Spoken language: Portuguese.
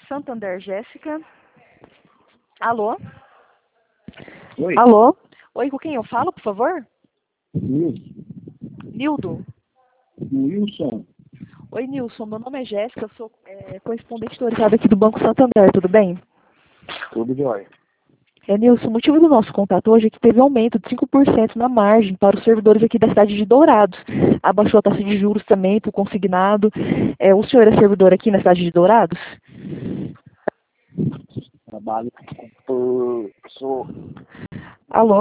Santander, Jéssica. Alô? Oi. Alô? Oi, com quem eu falo, por favor? Wilson. Nildo. Wilson. Oi, Nilson. Meu nome é Jéssica, eu sou correspondente autorizada aqui do Banco Santander, tudo bem? Tudo jóia. Nilson, o motivo do nosso contato hoje é que teve aumento de 5% na margem para os servidores aqui da cidade de Dourados. Abaixou a taxa de juros também para o consignado. O senhor é servidor aqui na cidade de Dourados? Trabalho. Sou Alô?